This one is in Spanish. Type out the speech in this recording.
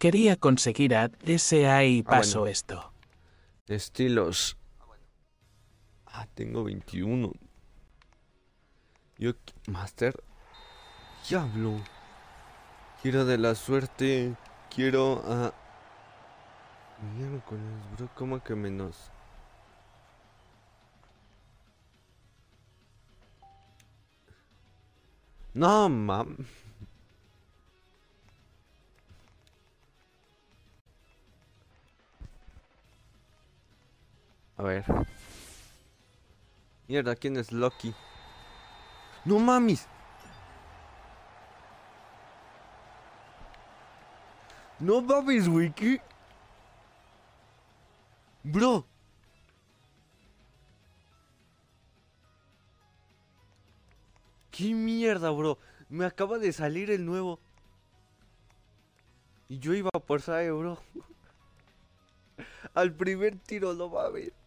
Quería conseguir a DSA y pasó bueno. esto. Estilos. Tengo 21. Master. Diablo. Quiero de la suerte. Quiero a... Miércoles, bro. ¿Cómo que menos? No, mam. A ver. Mierda, ¿quién es Loki? No mames. No mames, güey. ¿Qué? Bro. ¿Qué mierda, bro? Me acaba de salir el nuevo. Y yo iba por Sae, bro. Al primer tiro, no mames.